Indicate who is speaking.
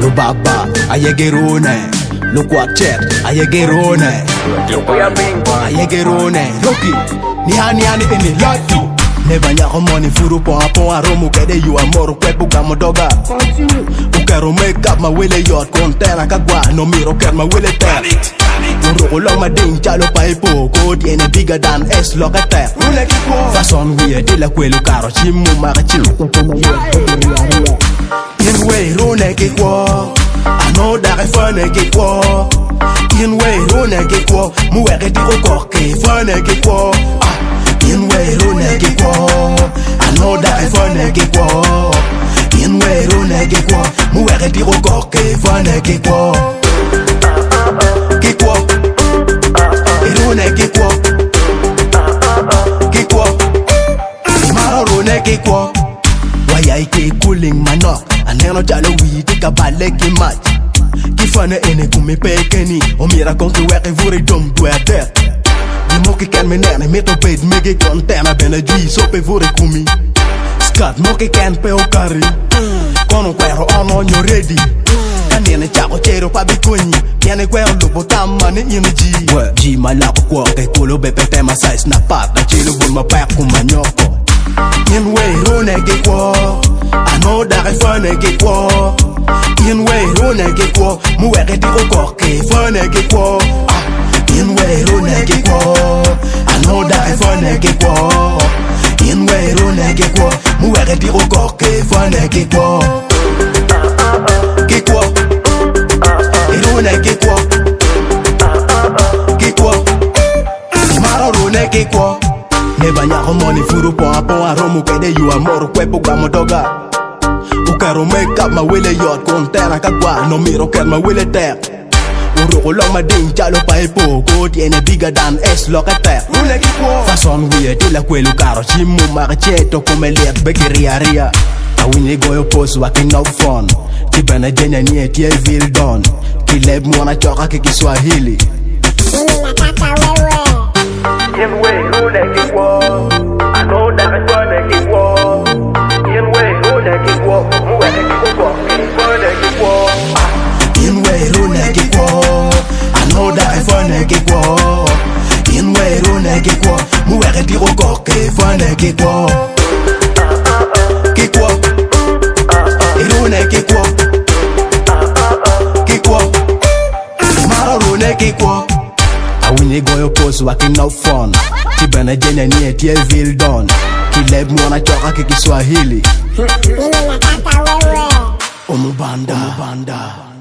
Speaker 1: Lo baba, ayegerone. Lo quartet, ayegerone. Ayegerone. Loki, ni hani eni lucky. Never nyako money furu po aromu kede you amoro kwepu kamo doga. Ukero make up my willy yard kontena kagwa no miro ker my willy tap. Uro long my ding chalo paipo code ene bigger than S locater. Fason we de la kwelu karo chimu marachi. In way rune ke kwa. I know that I fun ke kwa. In way rune ke kwa. Muere di oko ke fun ke kwa. In way rune ke kwa. I know that I fun ke kwa. In way rune ke kwa. Muere di oko ke fun ke kwa. Ke kwa. Rune ke kwa. Ke kwa. Maro rune ke kwa. Why I ke cooling manok. Aneno jalo witi ka bale ki match. Ki fane ene kumi pekeni. O mira kon ki weke vuri dom dwe der. Di moki ken me nene meto peit mege kontena bene jui sope vuri kumi. Skat moki ken pe o kari. Kono kwero ono nyo ready. Kanene chako chero pa bikonyi. Kiene kwero lupo tama ni ine ji. Ji malako kwa ke kulo bepe tema size na pat. Na chilo bun ma pak kumanyoko. In way rune ke kwa. I know that I fun ke kwa. In way rune ke kwa. Muere di oko ke fun ke kwa. In way rune ke kwa. I know that I fun ke kwa. In way rune ke kwa. Muere di oko ke fun ke kwa. Ke kwa. Rune ke kwa. Ke kwa. Maro rune ke kwa. Never nyako money furu po aromu kede you amoro kwepu kamo doga. Ukero make up my willy yard kontena kagwa no miro ker my willy tap. Uro long my ding chalo paipo code ene bigger than S locater. Fason we de la kwelu karo chimu maracheto come let bekeria ria. Awini goyo post working out fun. Kibana jenya nie tie vil don. Kileb mwana choka kikiswahili.
Speaker 2: In way, rune ke kwa. I know that I fun ke kwa. In way, rune ke kwa. Muere di oko ke fun ke kwa.
Speaker 1: In way, rune ke kwa. I know that I fun ke kwa. In way, rune ke kwa. Muere di oko ke fun ke kwa. Ke kwa. Rune ke kwa. Ke kwa. Maro rune ke kwa. Awini goyo post working out fun. Kibana jenya nie tie vil don. Kileb mwana choka kikiswahili.
Speaker 3: Mimi nataka wewe.
Speaker 1: Omubanda.